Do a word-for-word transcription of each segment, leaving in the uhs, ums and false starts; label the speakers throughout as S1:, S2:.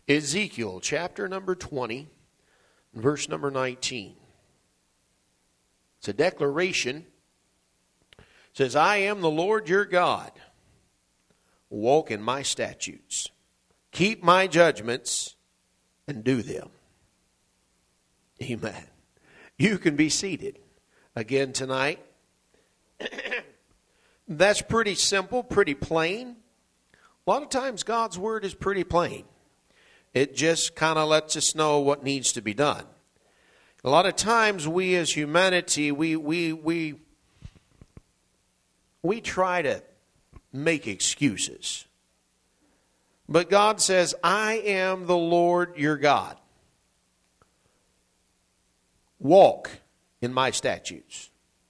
S1: Ezekiel chapter number twenty, verse number nineteen. It's a declaration. It says, I am the Lord your God. Walk in my statutes. Keep my judgments and do them. Amen. You can be seated again tonight. That's pretty simple, pretty plain. A lot of times God's word is pretty plain. It just kind of lets us know what needs to be done. A lot of times we as humanity, we we we we try to make excuses. But God says, I am the Lord your God. Walk in my statutes.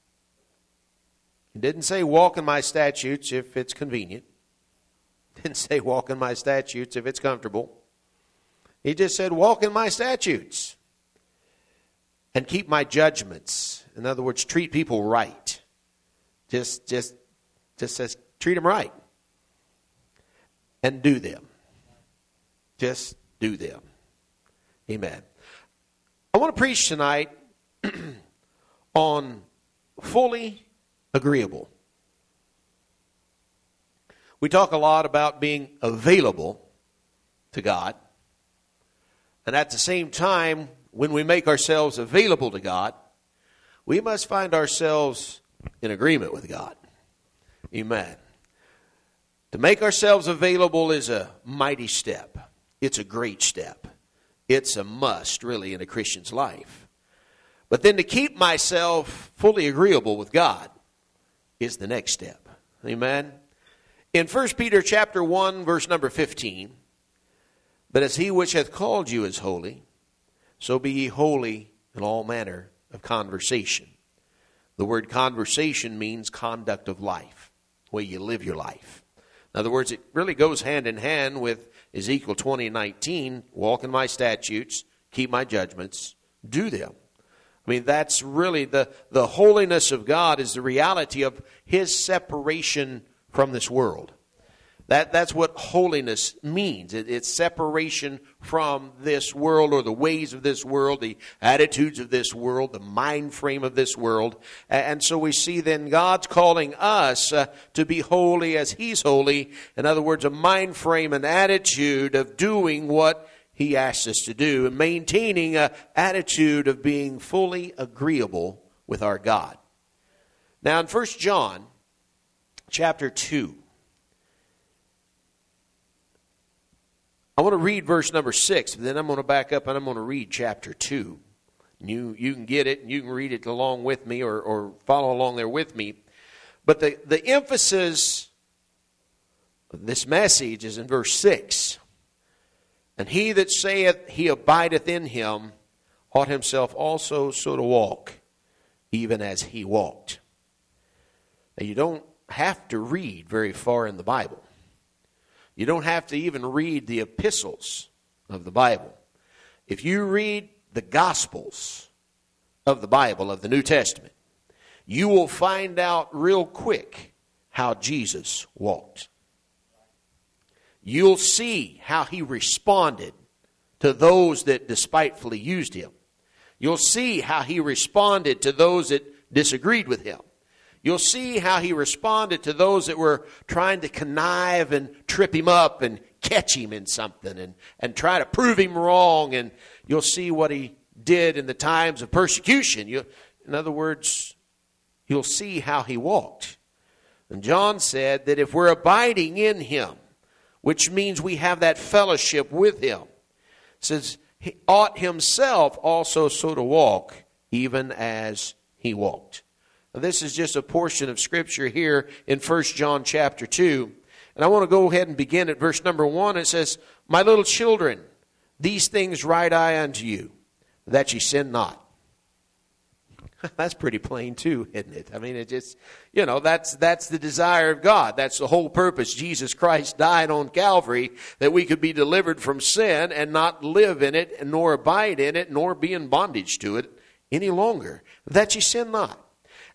S1: He didn't say walk in my statutes if it's convenient. He didn't say walk in my statutes if it's comfortable. He just said walk in my statutes. And keep my judgments. In other words, treat people right. Just, just, just says treat them right. And do them. Just do them. Amen. I want to preach tonight on fully agreeable. We talk a lot about being available to God. And at the same time, when we make ourselves available to God, we must find ourselves in agreement with God. Amen. To make ourselves available is a mighty step. It's a great step. It's a must, really, in a Christian's life. But then to keep myself fully agreeable with God is the next step. Amen. In First Peter chapter one, verse number fifteen, but as he which hath called you is holy, so be ye holy in all manner of conversation. The word conversation means conduct of life, the way you live your life. In other words, it really goes hand in hand with Ezekiel twenty nineteen, walk in my statutes, keep my judgments, do them. I mean, that's really the, the holiness of God is the reality of his separation from this world. That, that's what holiness means. It, it's separation from this world or the ways of this world, the attitudes of this world, the mind frame of this world. And so we see then God's calling us uh, to be holy as he's holy. In other words, a mind frame, an attitude of doing what he asks us to do and maintaining an attitude of being fully agreeable with our God. Now in First John chapter two, I want to read verse number six, but then I'm going to back up and I'm going to read chapter two. You, you can get it and you can read it along with me or, or follow along there with me. But the, the emphasis of this message is in verse six. And he that saith he abideth in him ought himself also so to walk, even as he walked. Now you don't have to read very far in the Bible. You don't have to even read the epistles of the Bible. If you read the Gospels of the Bible, of the New Testament, you will find out real quick how Jesus walked. You'll see how he responded to those that despitefully used him. You'll see how he responded to those that disagreed with him. You'll see how he responded to those that were trying to connive and trip him up and catch him in something and, and try to prove him wrong. And you'll see what he did in the times of persecution. You, in other words, you'll see how he walked. And John said that if we're abiding in him, which means we have that fellowship with him, says he ought himself also so to walk, even as he walked. This is just a portion of Scripture here in First John chapter two. And I want to go ahead and begin at verse number one. It says, my little children, these things write I unto you, that ye sin not. That's pretty plain too, isn't it? I mean, it just, you know, that's that's the desire of God. That's the whole purpose. Jesus Christ died on Calvary that we could be delivered from sin and not live in it, nor abide in it, nor be in bondage to it any longer. That ye sin not.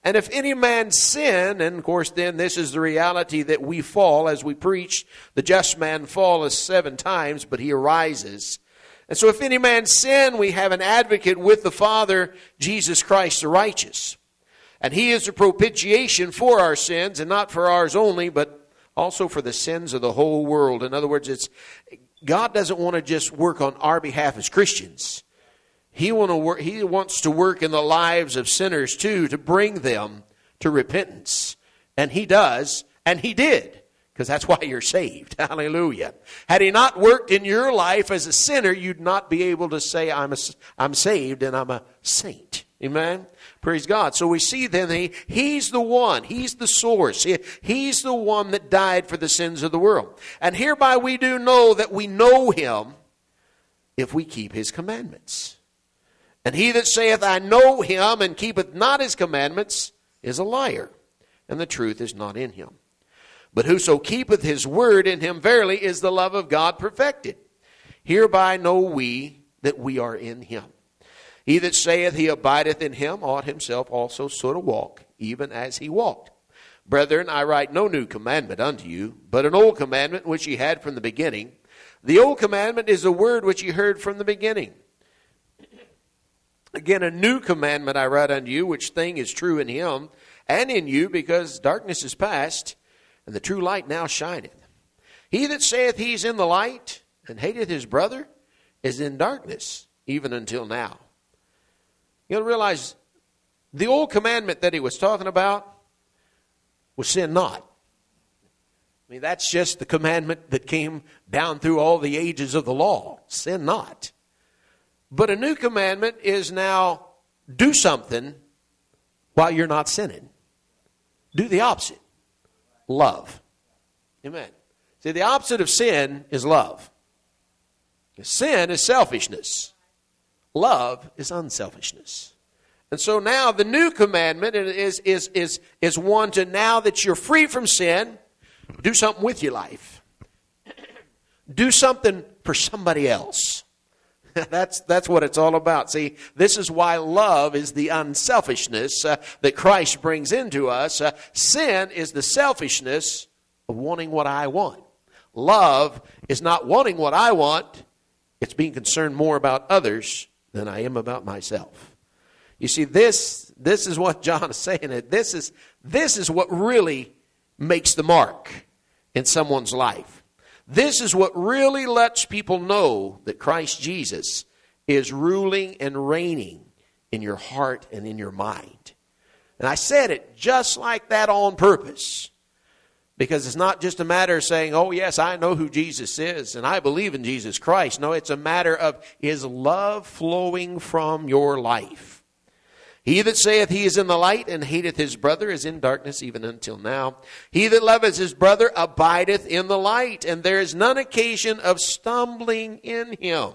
S1: And if any man sin, and of course then this is the reality that we fall, as we preach, the just man falleth seven times, but he arises. And so if any man sin, we have an advocate with the Father, Jesus Christ the righteous. And he is the propitiation for our sins, and not for ours only, but also for the sins of the whole world. In other words, it's God doesn't want to just work on our behalf as Christians. He want to work, He wants to work in the lives of sinners too, to bring them to repentance. And He does, and He did, because that's why you're saved. Hallelujah. Had He not worked in your life as a sinner, you'd not be able to say, I'm, a, I'm saved and I'm a saint. Amen? Praise God. So we see then he, He's the one. He's the source. He, he's the one that died for the sins of the world. And hereby we do know that we know Him if we keep His commandments. And he that saith, I know Him, and keepeth not His commandments, is a liar, and the truth is not in him. But whoso keepeth His word, in him verily is the love of God perfected. Hereby know we that we are in Him. He that saith he abideth in Him ought himself also so to walk, even as He walked. Brethren, I write no new commandment unto you, but an old commandment which ye had from the beginning. The old commandment is the word which ye heard from the beginning. Again, a new commandment I write unto you, which thing is true in Him and in you, because darkness is past, and the true light now shineth. He that saith he is in the light, and hateth his brother, is in darkness, even until now. You got to realize, the old commandment that he was talking about was sin not. I mean, that's just the commandment that came down through all the ages of the law. Sin not. But a new commandment is now do something while you're not sinning. Do the opposite. Love. Amen. See, the opposite of sin is love. Sin is selfishness. Love is unselfishness. And so now the new commandment is, is, is, is one to, now that you're free from sin, do something with your life. Do something for somebody else. That's that's what it's all about. See, this is why love is the unselfishness uh, that Christ brings into us. Uh, sin is the selfishness of wanting what I want. Love is not wanting what I want. It's being concerned more about others than I am about myself. You see, this this is what John is saying. This is this is what really makes the mark in someone's life. This is what really lets people know that Christ Jesus is ruling and reigning in your heart and in your mind. And I said it just like that on purpose. Because it's not just a matter of saying, oh yes, I know who Jesus is and I believe in Jesus Christ. No, it's a matter of His love flowing from your life. He that saith he is in the light and hateth his brother is in darkness even until now. He that loveth his brother abideth in the light, and there is none occasion of stumbling in him.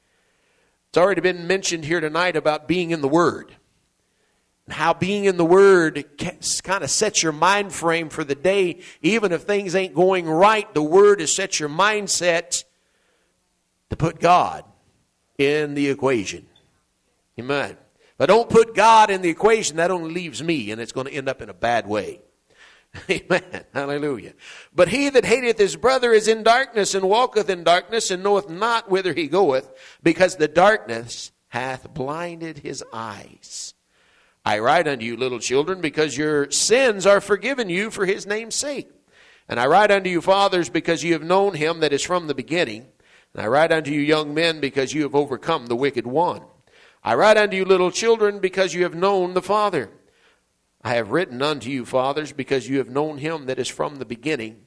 S1: It's already been mentioned here tonight about being in the Word. And how being in the Word kind of sets your mind frame for the day. Even if things ain't going right, the Word has set your mindset to put God in the equation. Amen. But don't put God in the equation. That only leaves me, and it's going to end up in a bad way. Amen. Hallelujah. But he that hateth his brother is in darkness, and walketh in darkness, and knoweth not whither he goeth, because the darkness hath blinded his eyes. I write unto you, little children, because your sins are forgiven you for His name's sake. And I write unto you, fathers, because you have known Him that is from the beginning. And I write unto you, young men, because you have overcome the wicked one. I write unto you, little children, because you have known the Father. I have written unto you, fathers, because you have known Him that is from the beginning.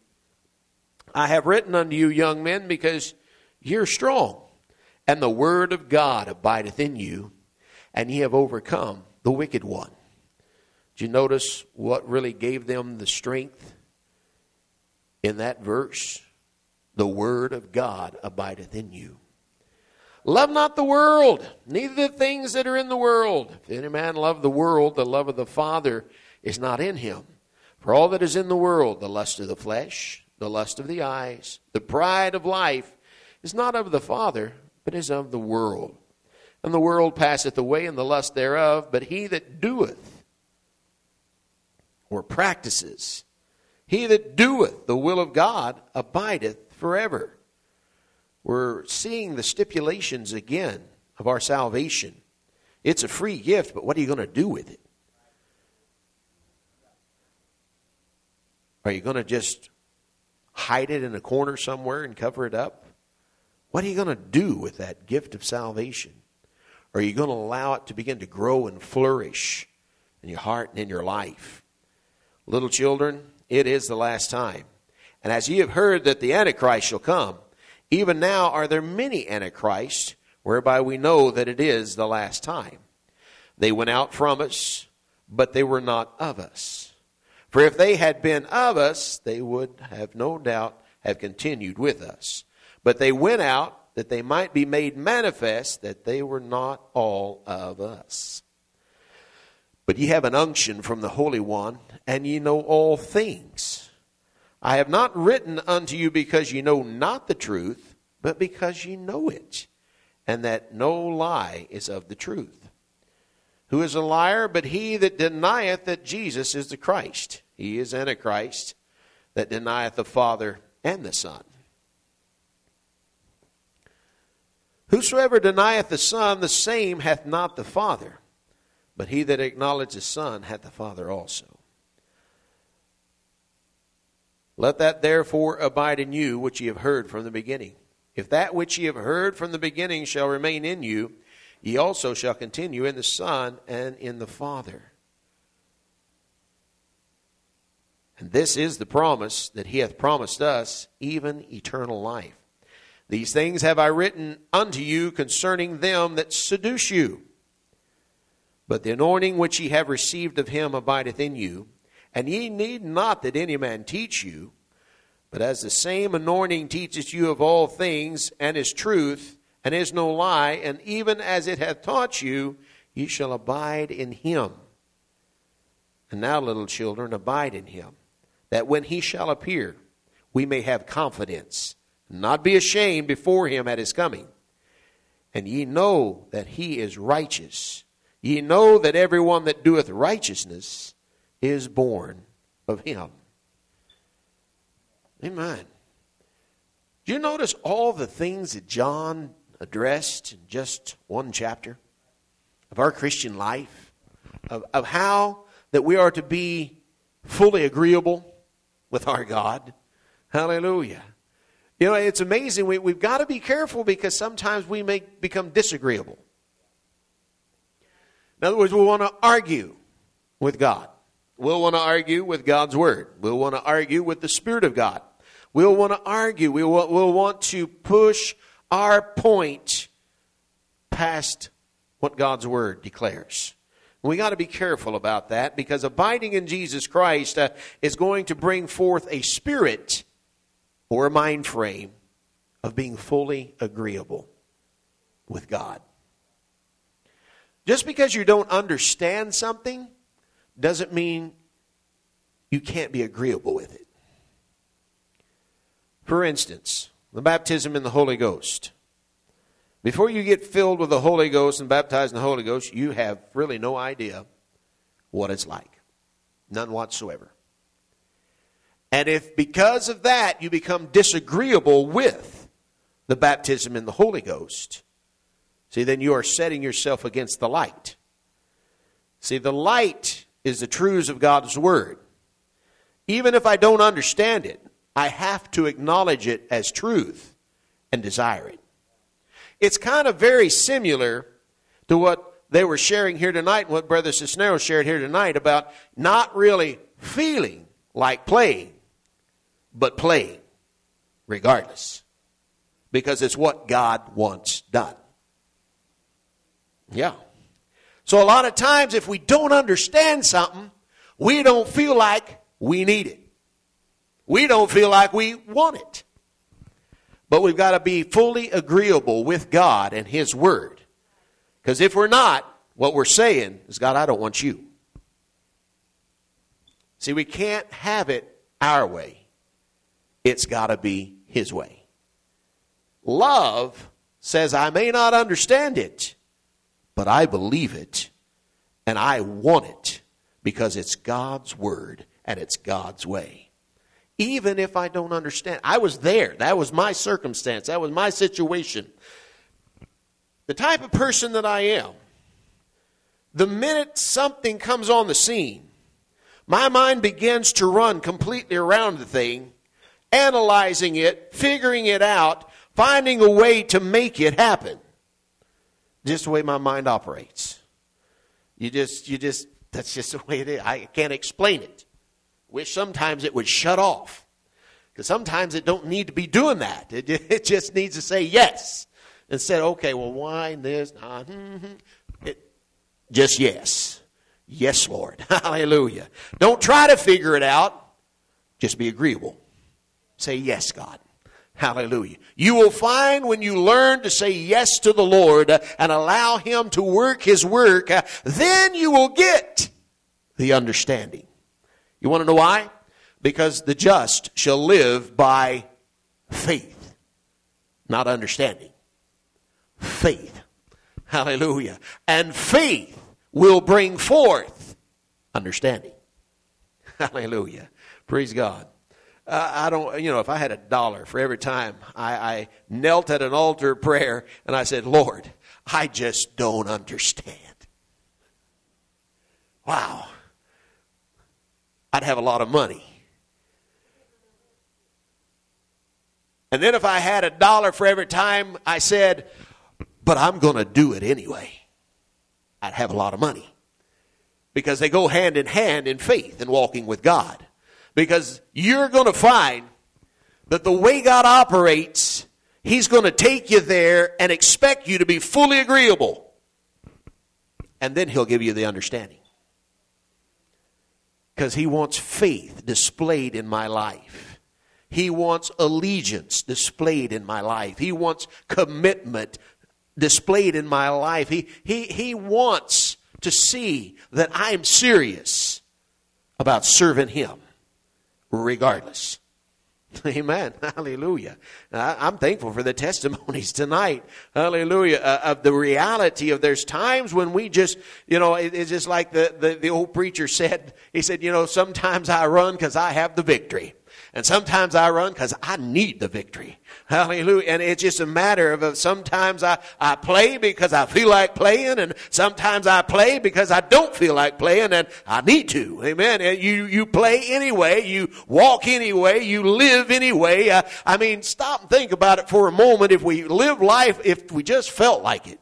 S1: I have written unto you, young men, because you're strong, and the word of God abideth in you, and ye have overcome the wicked one. Did you notice what really gave them the strength in that verse? The word of God abideth in you. Love not the world, neither the things that are in the world. If any man love the world, the love of the Father is not in him. For all that is in the world, the lust of the flesh, the lust of the eyes, the pride of life, is not of the Father, but is of the world. And the world passeth away, and the lust thereof, but he that doeth or practices. He that doeth the will of God abideth forever. We're seeing the stipulations again of our salvation. It's a free gift, but what are you going to do with it? Are you going to just hide it in a corner somewhere and cover it up? What are you going to do with that gift of salvation? Are you going to allow it to begin to grow and flourish in your heart and in your life? Little children, it is the last time. And as ye have heard that the Antichrist shall come, even now are there many Antichrists, whereby we know that it is the last time. They went out from us, but they were not of us. For if they had been of us, they would have no doubt have continued with us. But they went out that they might be made manifest that they were not all of us. But ye have an unction from the Holy One, and ye know all things. I have not written unto you because ye know not the truth, but because ye know it, and that no lie is of the truth. Who is a liar but he that denieth that Jesus is the Christ? He is Antichrist, that denieth the Father and the Son. Whosoever denieth the Son, the same hath not the Father. But he that acknowledgeth the Son hath the Father also. Let that therefore abide in you which ye have heard from the beginning. If that which ye have heard from the beginning shall remain in you, ye also shall continue in the Son and in the Father. And this is the promise that he hath promised us, even eternal life. These things have I written unto you concerning them that seduce you. But the anointing which ye have received of him abideth in you, and ye need not that any man teach you, but as the same anointing teacheth you of all things, and is truth, and is no lie, and even as it hath taught you, ye shall abide in him. And now, little children, abide in him, that when he shall appear, we may have confidence, and not be ashamed before him at his coming. And ye know that he is righteous. Ye know that everyone that doeth righteousness is born of him. Amen. Do you notice all the things that John addressed in just one chapter of our Christian life? Of, of how that we are to be fully agreeable with our God. Hallelujah. You know, it's amazing. We, we've got to be careful because sometimes we may become disagreeable. In other words, we want to argue with God. We'll want to argue with God's Word. We'll want to argue with the Spirit of God. We'll want to argue. We will, we'll want to push our point past what God's Word declares. We got to be careful about that because abiding in Jesus Christ uh, is going to bring forth a spirit or a mind frame of being fully agreeable with God. Just because you don't understand something doesn't mean you can't be agreeable with it. For instance, the baptism in the Holy Ghost. Before you get filled with the Holy Ghost and baptized in the Holy Ghost, you have really no idea what it's like. None whatsoever. And if because of that you become disagreeable with the baptism in the Holy Ghost, see, then you are setting yourself against the light. See, the light is the truths of God's Word. Even if I don't understand it, I have to acknowledge it as truth and desire it. It's kind of very similar to what they were sharing here tonight and what Brother Cisneros shared here tonight about not really feeling like playing, but playing regardless. Because it's what God wants done. Yeah. So a lot of times if we don't understand something, we don't feel like we need it. We don't feel like we want it. But we've got to be fully agreeable with God and His Word. Because if we're not, what we're saying is, God, I don't want you. See, we can't have it our way. It's got to be His way. Love says, I may not understand it, but I believe it, and I want it, because it's God's word and it's God's way. Even if I don't understand. I was there. That was my circumstance. That was my situation. The type of person that I am, the minute something comes on the scene, my mind begins to run completely around the thing, analyzing it, figuring it out, finding a way to make it happen. Just the way my mind operates. You just, you just, that's just the way it is. I can't explain it. Wish sometimes it would shut off. Because sometimes it don't need to be doing that. It, it just needs to say yes. Instead, okay, well, why this? Uh, it, just yes. Yes, Lord. Hallelujah. Don't try to figure it out. Just be agreeable. Say yes, God. Hallelujah. You will find when you learn to say yes to the Lord uh, and allow Him to work His work, uh, then you will get the understanding. You want to know why? Because the just shall live by faith, not understanding. Faith. Hallelujah. And faith will bring forth understanding. Hallelujah. Praise God. Uh, I don't, you know, if I had a dollar for every time I, I knelt at an altar of prayer and I said, Lord, I just don't understand. Wow. I'd have a lot of money. And then if I had a dollar for every time I said, but I'm going to do it anyway, I'd have a lot of money. Because they go hand in hand in faith and walking with God. Because you're going to find that the way God operates, He's going to take you there and expect you to be fully agreeable. And then He'll give you the understanding. Because He wants faith displayed in my life. He wants allegiance displayed in my life. He wants commitment displayed in my life. He, he, he wants to see that I'm serious about serving Him regardless. Amen. Hallelujah. I'm thankful for the testimonies tonight. Hallelujah. Uh, of the reality of there's times when we just, you know, it, it's just like the, the, the old preacher said. He said, you know, sometimes I run because I have the victory. And sometimes I run because I need the victory. Hallelujah. And it's just a matter of, of sometimes I, I play because I feel like playing, and sometimes I play because I don't feel like playing and I need to. Amen. And you, you play anyway. You walk anyway. You live anyway. Uh, I mean, stop and think about it for a moment. If we live life, if we just felt like it,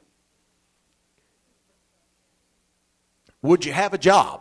S1: would you have a job?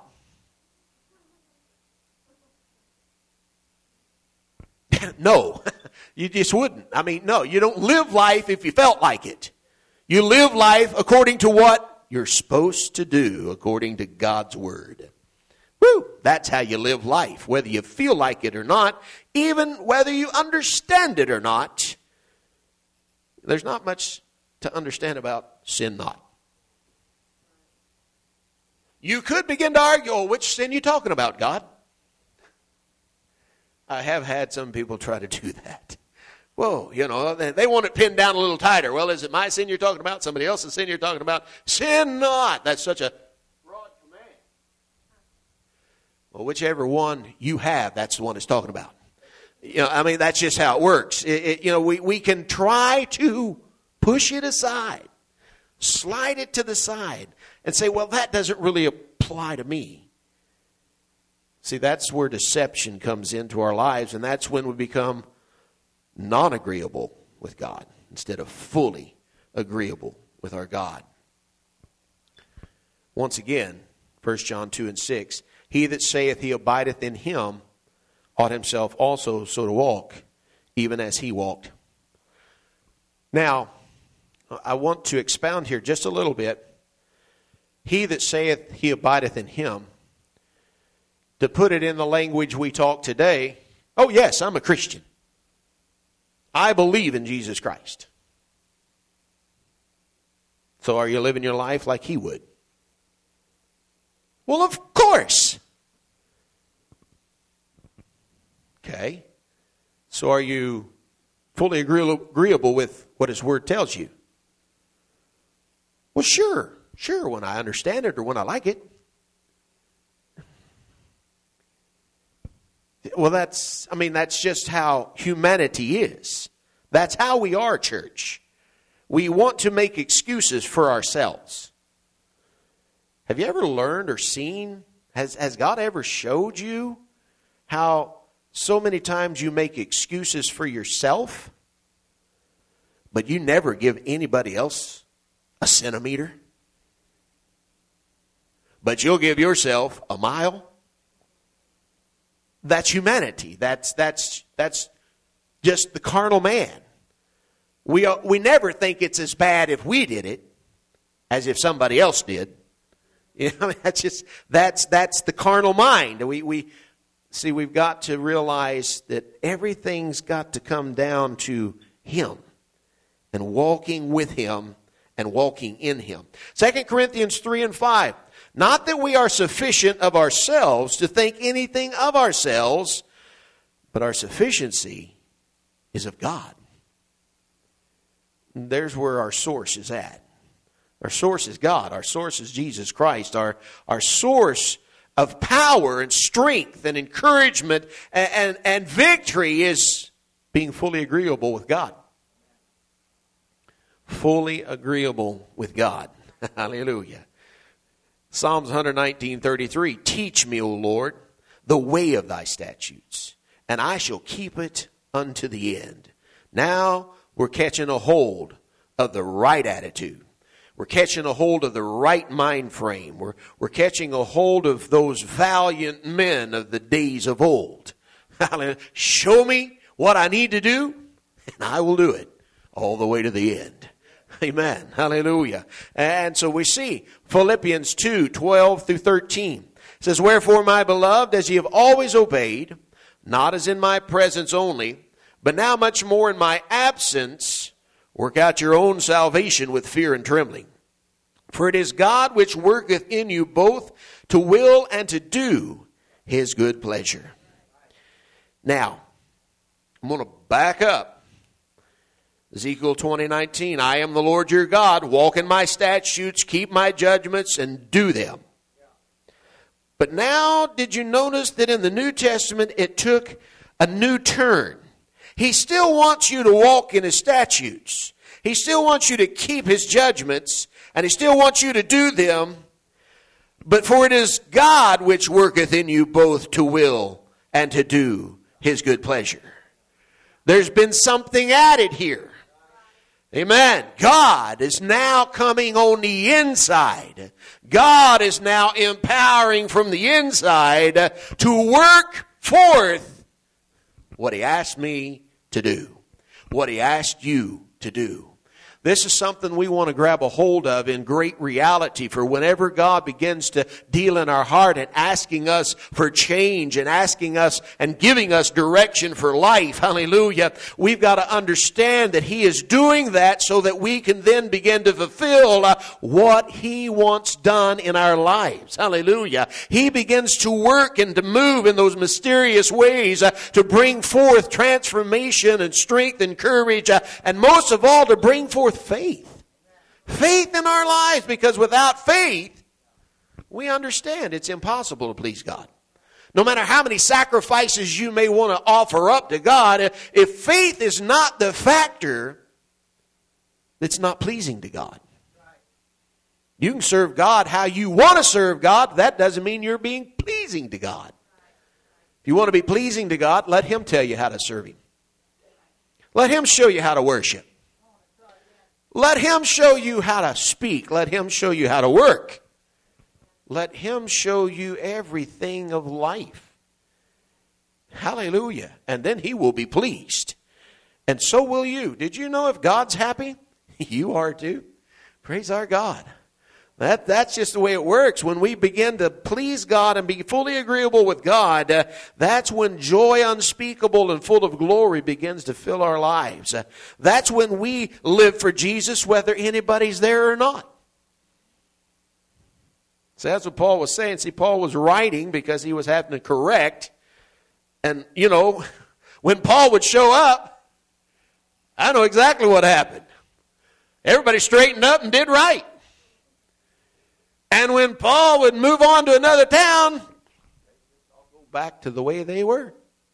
S1: No, you just wouldn't. I mean, no, you don't live life if you felt like it. You live life according to what you're supposed to do, according to God's word. Woo! That's how you live life, whether you feel like it or not, even whether you understand it or not. There's not much to understand about sin not. You could begin to argue, oh, which sin are you talking about, God? I have had some people try to do that. Whoa, you know, they, they want it pinned down a little tighter. Well, is it my sin you're talking about? Somebody else's sin you're talking about? Sin not. That's such a broad command. Well, whichever one you have, that's the one it's talking about. You know, I mean, that's just how it works. It, it, you know, we, we can try to push it aside, slide it to the side, and say, well, that doesn't really apply to me. See, that's where deception comes into our lives, and that's when we become non-agreeable with God instead of fully agreeable with our God. Once again, First John two and six, he that saith he abideth in him ought himself also so to walk, even as he walked. Now, I want to expound here just a little bit. He that saith he abideth in him, to put it in the language we talk today, oh yes, I'm a Christian. I believe in Jesus Christ. So are you living your life like he would? Well, of course. Okay. So are you fully agreeable with what his word tells you? Well, sure. Sure, when I understand it or when I like it. Well, that's, I mean, that's just how humanity is. That's how we are, church. We want to make excuses for ourselves. Have you ever learned or seen, has, has God ever showed you how so many times you make excuses for yourself, but you never give anybody else a centimeter? But you'll give yourself a mile? That's humanity. That's that's that's just the carnal man. We we never think it's as bad if we did it as if somebody else did. You know, that's just that's that's the carnal mind. We we see we've got to realize that everything's got to come down to Him and walking with Him and walking in Him. Second Corinthians three and five. Not that we are sufficient of ourselves to think anything of ourselves, but our sufficiency is of God. And there's where our source is at. Our source is God. Our source is Jesus Christ. Our, our source of power and strength and encouragement and, and, and victory is being fully agreeable with God. Fully agreeable with God. Hallelujah. Psalms one nineteen thirty-three, teach me, O Lord, the way of thy statutes, and I shall keep it unto the end. Now we're catching a hold of the right attitude. We're catching a hold of the right mind frame. We're, we're catching a hold of those valiant men of the days of old. Show me what I need to do, and I will do it all the way to the end. Amen. Hallelujah. And so we see Philippians two, twelve through thirteen. It says, wherefore, my beloved, as ye have always obeyed, not as in my presence only, but now much more in my absence, work out your own salvation with fear and trembling. For it is God which worketh in you both to will and to do His good pleasure. Now, I'm going to back up. Ezekiel twenty nineteen, I am the Lord your God, walk in my statutes, keep my judgments, and do them. But now, did you notice that in the New Testament it took a new turn? He still wants you to walk in His statutes. He still wants you to keep His judgments, and He still wants you to do them. But for it is God which worketh in you both to will and to do His good pleasure. There's been something added here. Amen. God is now coming on the inside. God is now empowering from the inside to work forth what He asked me to do. What He asked you to do. This is something we want to grab a hold of in great reality, for whenever God begins to deal in our heart and asking us for change and asking us and giving us direction for life, hallelujah, we've got to understand that He is doing that so that we can then begin to fulfill uh, what He wants done in our lives. Hallelujah. He begins to work and to move in those mysterious ways uh, to bring forth transformation and strength and courage uh, and most of all to bring forth faith. Faith in our lives, because without faith, we understand it's impossible to please God. No matter how many sacrifices you may want to offer up to God, if faith is not the factor, it's not pleasing to God. You can serve God how you want to serve God. That doesn't mean you're being pleasing to God. If you want to be pleasing to God, let Him tell you how to serve Him. Let Him show you how to worship. Let Him show you how to speak. Let Him show you how to work. Let Him show you everything of life. Hallelujah. And then He will be pleased. And so will you. Did you know if God's happy, you are too? Praise our God. That, that's just the way it works. When we begin to please God and be fully agreeable with God, uh, that's when joy unspeakable and full of glory begins to fill our lives. Uh, that's when we live for Jesus, whether anybody's there or not. So that's what Paul was saying. See, Paul was writing because he was having to correct. And, you know, when Paul would show up, I know exactly what happened. Everybody straightened up and did right. And when Paul would move on to another town, they'd all go back to the way they were.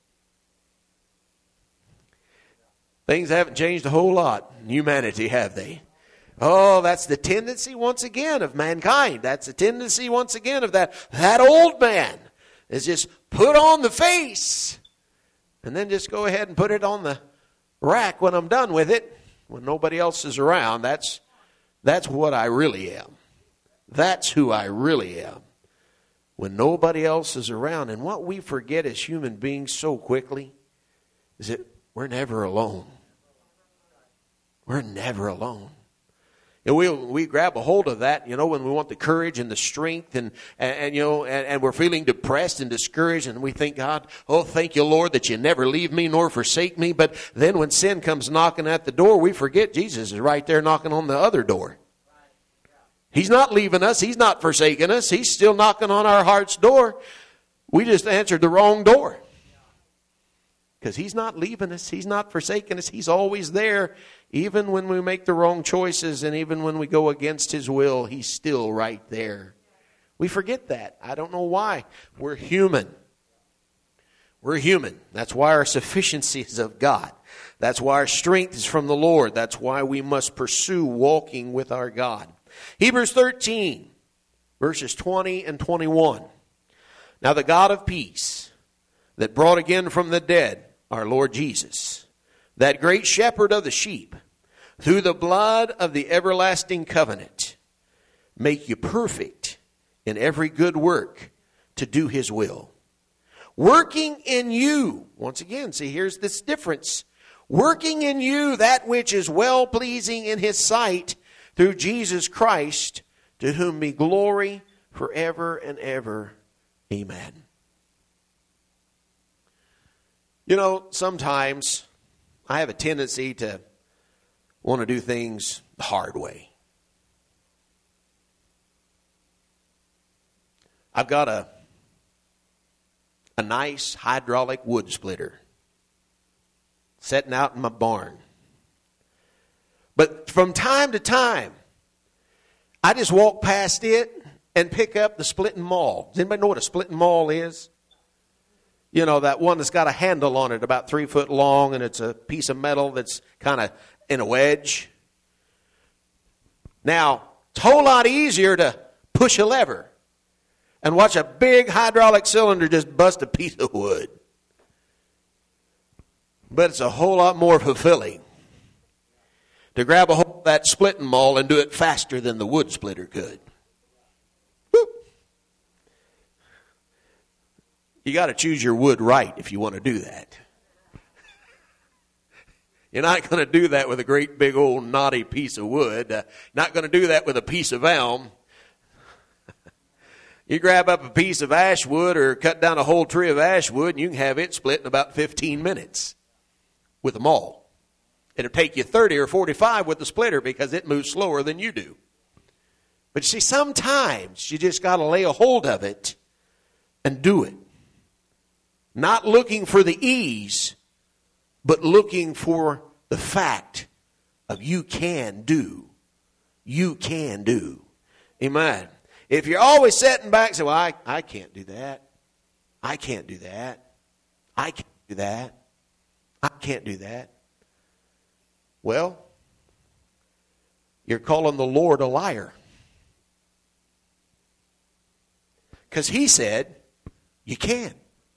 S1: Things haven't changed a whole lot in humanity, have they? Oh, that's the tendency once again of mankind. That's the tendency once again of that, that old man is just put on the face and then just go ahead and put it on the rack when I'm done with it, when nobody else is around. That's, that's what I really am. That's who I really am. When nobody else is around. And what we forget as human beings so quickly is that we're never alone. We're never alone. And we we grab a hold of that, you know, when we want the courage and the strength and, and, and you know, and, and we're feeling depressed and discouraged and we think, God, oh, thank you, Lord, that you never leave me nor forsake me. But then when sin comes knocking at the door, we forget Jesus is right there knocking on the other door. He's not leaving us. He's not forsaking us. He's still knocking on our heart's door. We just answered the wrong door. Because He's not leaving us. He's not forsaking us. He's always there. Even when we make the wrong choices and even when we go against His will, He's still right there. We forget that. I don't know why. We're human. We're human. That's why our sufficiency is of God. That's why our strength is from the Lord. That's why we must pursue walking with our God. Hebrews thirteen, verses twenty and twenty-one. Now the God of peace, that brought again from the dead our Lord Jesus, that great shepherd of the sheep, through the blood of the everlasting covenant, make you perfect in every good work to do His will. Working in you, once again, see, here's this difference. Working in you that which is well-pleasing in His sight, through Jesus Christ, to whom be glory forever and ever. Amen. You know, sometimes I have a tendency to want to do things the hard way. I've got a, a nice hydraulic wood splitter sitting out in my barn. But from time to time, I just walk past it and pick up the splitting maul. Does anybody know what a splitting maul is? You know, that one that's got a handle on it about three foot long, and it's a piece of metal that's kind of in a wedge. Now, it's a whole lot easier to push a lever and watch a big hydraulic cylinder just bust a piece of wood. But it's a whole lot more fulfilling to grab a hold of that splitting maul and do it faster than the wood splitter could. Whoop. You got to choose your wood right if you want to do that. You're not going to do that with a great big old knotty piece of wood. Uh, not going to do that with a piece of elm. You grab up a piece of ash wood or cut down a whole tree of ash wood and you can have it split in about fifteen minutes with a maul. It'll take you thirty or forty-five with the splitter because it moves slower than you do. But you see, sometimes you just got to lay a hold of it and do it. Not looking for the ease, but looking for the fact of you can do. You can do. Amen. If you're always sitting back and say, well, I, I can't do that. I can't do that. I can't do that. I can't do that. Well, you're calling the Lord a liar. Because He said, you can.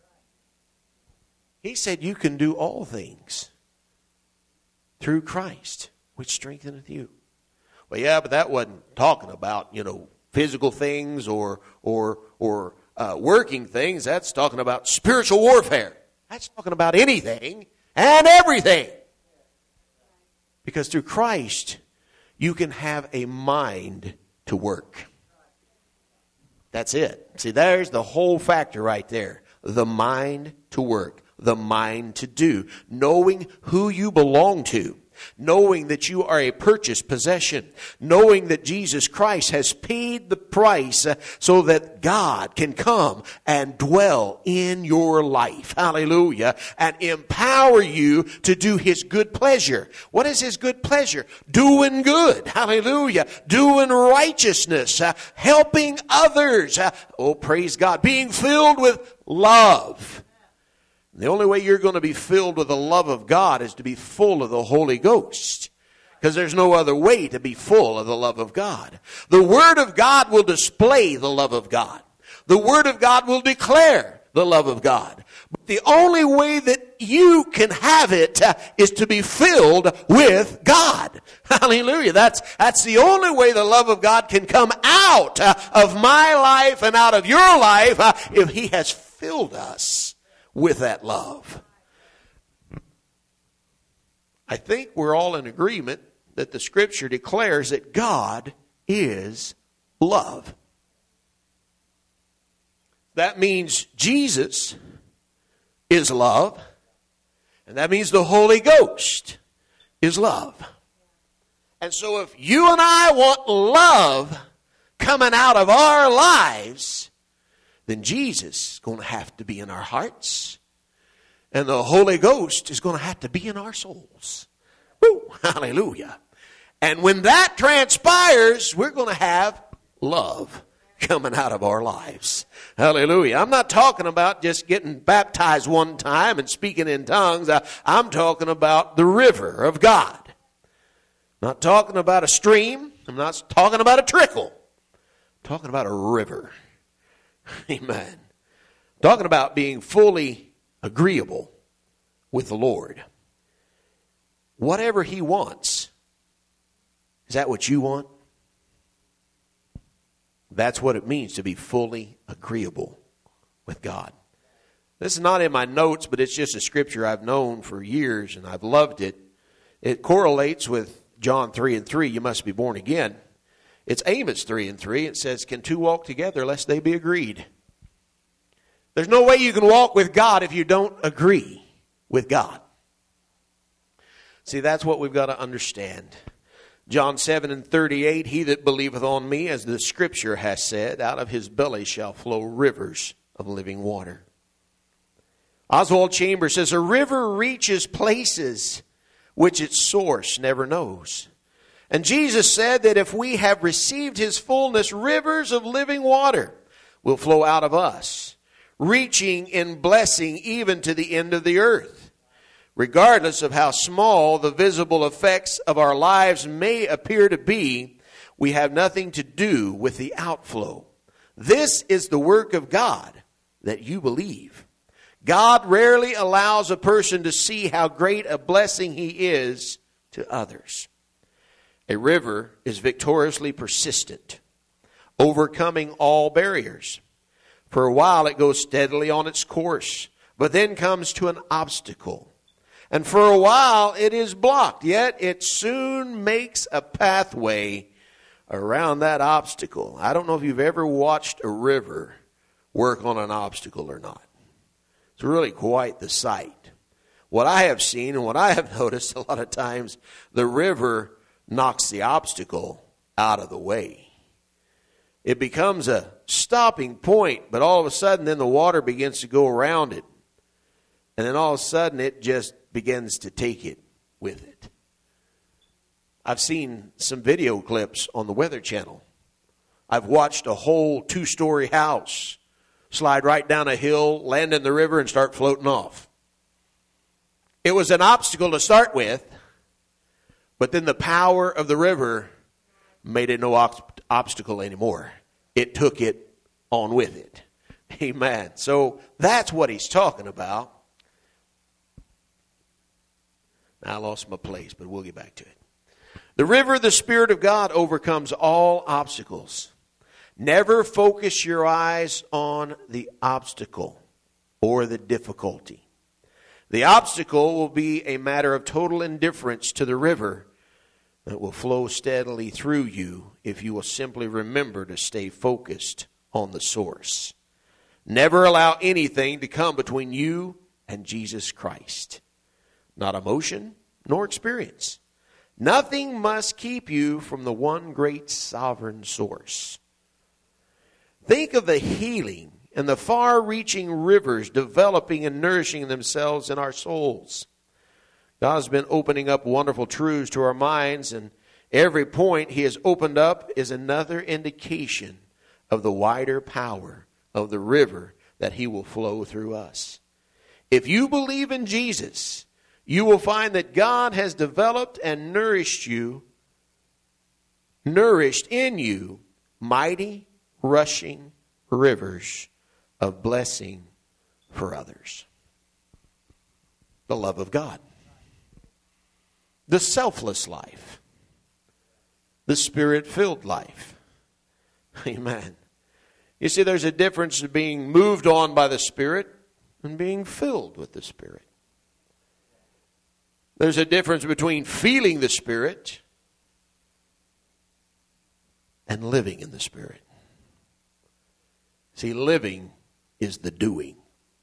S1: He said you can do all things through Christ, which strengtheneth you. Well, yeah, but that wasn't talking about, you know, physical things or or or uh, working things. That's talking about spiritual warfare. That's talking about anything and everything. Because through Christ, you can have a mind to work. That's it. See, there's the whole factor right there. The mind to work. The mind to do. Knowing who you belong to. Knowing that you are a purchased possession. Knowing that Jesus Christ has paid the price so that God can come and dwell in your life. Hallelujah. And empower you to do His good pleasure. What is His good pleasure? Doing good. Hallelujah. Doing righteousness. Uh, helping others. Uh, oh, praise God. Being filled with love. The only way you're going to be filled with the love of God is to be full of the Holy Ghost. Because there's no other way to be full of the love of God. The Word of God will display the love of God. The Word of God will declare the love of God. But the only way that you can have it uh, is to be filled with God. Hallelujah. That's, that's the only way the love of God can come out uh, of my life and out of your life uh, if He has filled us with that love. I think we're all in agreement that the Scripture declares that God is love. That means Jesus is love. And that means the Holy Ghost is love. And so if you and I want love coming out of our lives, then Jesus is going to have to be in our hearts. And the Holy Ghost is going to have to be in our souls. Woo, hallelujah. And when that transpires, we're going to have love coming out of our lives. Hallelujah. I'm not talking about just getting baptized one time and speaking in tongues. I'm talking about the river of God. I'm not talking about a stream. I'm not talking about a trickle. I'm talking about a river. Amen. I'm talking about being fully agreeable with the Lord. Whatever He wants. Is that what you want? That's what it means to be fully agreeable with God. This is not in my notes, but it's just a scripture I've known for years and I've loved it. It correlates with John three and three, you must be born again. It's Amos three and three. It says, can two walk together lest they be agreed? There's no way you can walk with God if you don't agree with God. See, that's what we've got to understand. John seven and thirty-eight, he that believeth on me, as the Scripture has said, out of his belly shall flow rivers of living water. Oswald Chambers says, a river reaches places which its source never knows. And Jesus said that if we have received His fullness, rivers of living water will flow out of us, reaching in blessing even to the end of the earth. Regardless of how small the visible effects of our lives may appear to be, we have nothing to do with the outflow. This is the work of God that you believe. God rarely allows a person to see how great a blessing He is to others. A river is victoriously persistent, overcoming all barriers. For a while it goes steadily on its course, but then comes to an obstacle. And for a while it is blocked, yet it soon makes a pathway around that obstacle. I don't know if you've ever watched a river work on an obstacle or not. It's really quite the sight. What I have seen and what I have noticed a lot of times, the river knocks the obstacle out of the way. It becomes a stopping point, but all of a sudden then the water begins to go around it. And then all of a sudden it just begins to take it with it. I've seen some video clips on the Weather Channel. I've watched a whole two-story house slide right down a hill, land in the river, and start floating off. It was an obstacle to start with, but then the power of the river made it no ob- obstacle anymore. It took it on with it. Amen. So that's what he's talking about. I lost my place, but we'll get back to it. The river, the Spirit of God, overcomes all obstacles. Never focus your eyes on the obstacle or the difficulty. The obstacle will be a matter of total indifference to the river that will flow steadily through you if you will simply remember to stay focused on the source. Never allow anything to come between you and Jesus Christ. Not emotion, nor experience. Nothing must keep you from the one great sovereign source. Think of the healing and the far-reaching rivers developing and nourishing themselves in our souls. God has been opening up wonderful truths to our minds, and every point He has opened up is another indication of the wider power of the river that He will flow through us. If you believe in Jesus, you will find that God has developed and nourished you, nourished in you, mighty, rushing rivers of blessing for others. The love of God. The selfless life. The Spirit-filled life. Amen. You see, there's a difference in being moved on by the Spirit and being filled with the Spirit. There's a difference between feeling the Spirit and living in the Spirit. See, living is the doing.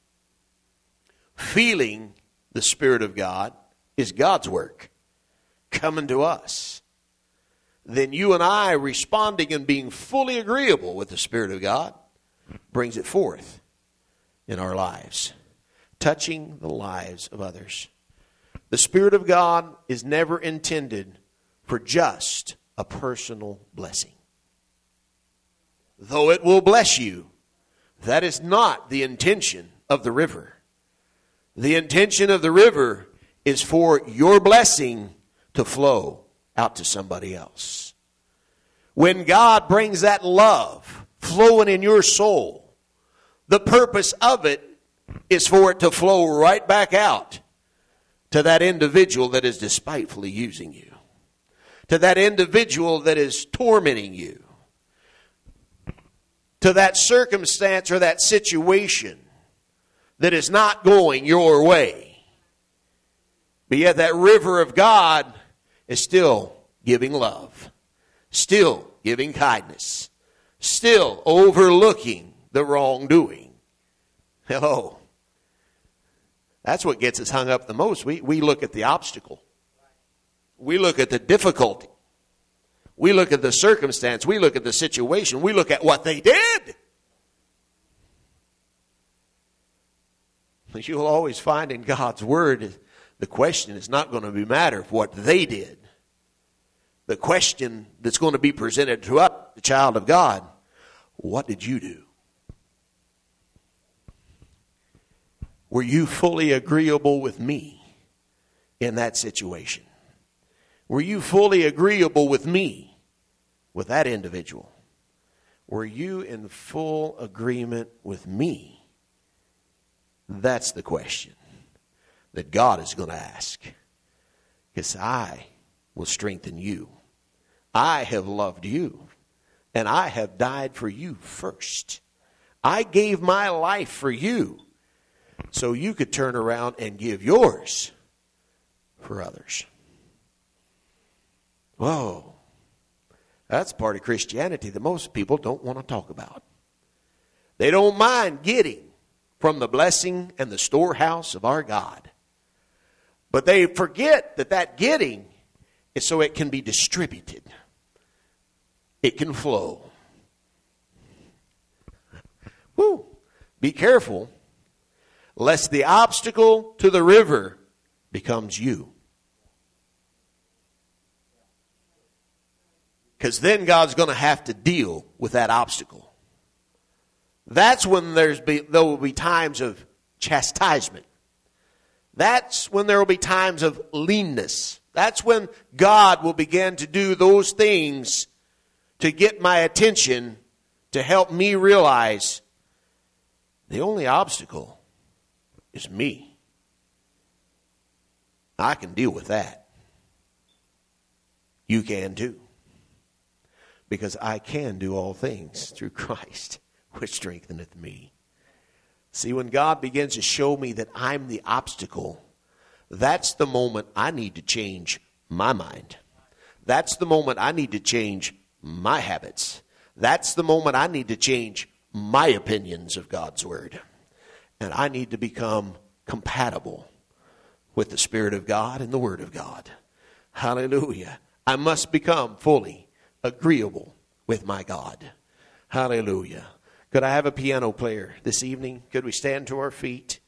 S1: Feeling the Spirit of God is God's work coming to us. Then you and I responding and being fully agreeable with the Spirit of God brings it forth in our lives, touching the lives of others. The Spirit of God is never intended for just a personal blessing. Though it will bless you, that is not the intention of the river. The intention of the river is for your blessing to flow out to somebody else. When God brings that love flowing in your soul, the purpose of it is for it to flow right back out to that individual that is despitefully using you, to that individual that is tormenting you, to that circumstance or that situation that is not going your way. But yet that river of God is still giving love, still giving kindness, still overlooking the wrongdoing. Hello. That's what gets us hung up the most. We, we look at the obstacle. We look at the difficulty. We look at the circumstance. We look at the situation. We look at what they did. But you'll always find in God's Word, the question is not going to be a matter of what they did. The question that's going to be presented to us, the child of God, what did you do? Were you fully agreeable with me in that situation? Were you fully agreeable with me, with that individual? Were you in full agreement with me? That's the question that God is going to ask. Because I will strengthen you. I have loved you. And I have died for you first. I gave my life for you so you could turn around and give yours for others. Whoa. That's part of Christianity that most people don't want to talk about. They don't mind getting from the blessing and the storehouse of our God. But they forget that that getting is so it can be distributed. It can flow. Woo. Be careful lest the obstacle to the river becomes you. Because then God's going to have to deal with that obstacle. That's when there's be, there will be times of chastisement. That's when there will be times of leanness. That's when God will begin to do those things to get my attention, to help me realize the only obstacle is me. I can deal with that. You can too. Because I can do all things through Christ, which strengtheneth me. See, when God begins to show me that I'm the obstacle, that's the moment I need to change my mind. That's the moment I need to change my habits. That's the moment I need to change my opinions of God's Word. And I need to become compatible with the Spirit of God and the Word of God. Hallelujah. I must become fully agreeable with my God. Hallelujah. Could I have a piano player this evening? Could we stand to our feet?